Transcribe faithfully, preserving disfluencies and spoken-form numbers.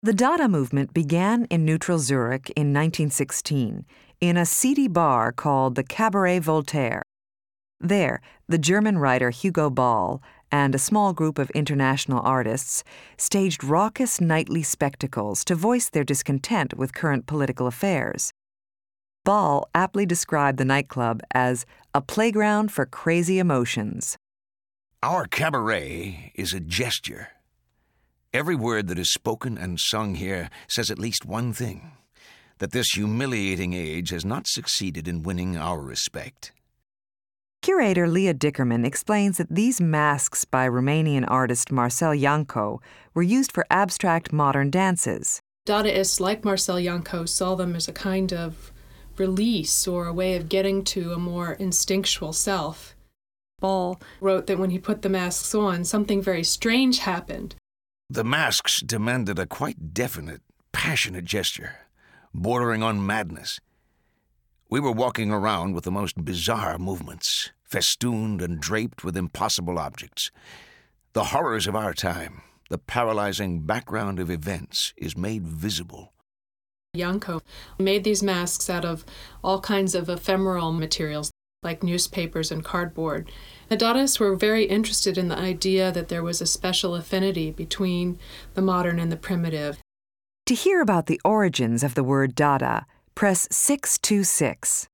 The Dada movement began in neutral Zurich in nineteen sixteen in a seedy bar called the Cabaret Voltaire. There, the German writer Hugo Ball and a small group of international artists staged raucous nightly spectacles to voice their discontent with current political affairs. Ball aptly described the nightclub as a playground for crazy emotions. Our cabaret is a gesture. Every word that is spoken and sung here says at least one thing, that this humiliating age has not succeeded in winning our respect. Curator Leah Dickerman explains that these masks by Romanian artist Marcel Iancu were used for abstract modern dances. Dadaists like Marcel Iancu saw them as a kind of release or a way of getting to a more instinctual self. Ball wrote that when he put the masks on, something very strange happened. The masks demanded a quite definite, passionate gesture, bordering on madness. We were walking around with the most bizarre movements, festooned and draped with impossible objects. The horrors of our time, the paralyzing background of events, is made visible. Iancu made these masks out of all kinds of ephemeral materials, like newspapers and cardboard. The Dadaists were very interested in the idea that there was a special affinity between the modern and the primitive. To hear about the origins of the word Dada, press six two six.